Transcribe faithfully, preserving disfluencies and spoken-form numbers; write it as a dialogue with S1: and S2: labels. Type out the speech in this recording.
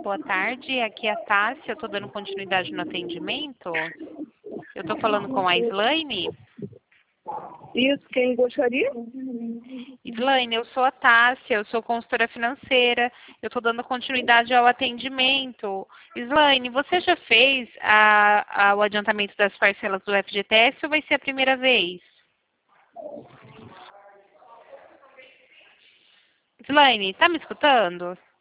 S1: boa tarde. Aqui é a Tássia, eu estou dando continuidade no atendimento. Eu estou falando com a Slaine.
S2: Isso, quem gostaria?
S1: Slaine, eu sou a Tássia, eu sou consultora financeira. Eu estou dando continuidade ao atendimento. Slaine, você já fez a, a, o adiantamento das parcelas do F G T S ou vai ser a primeira vez? Slaine, está me escutando?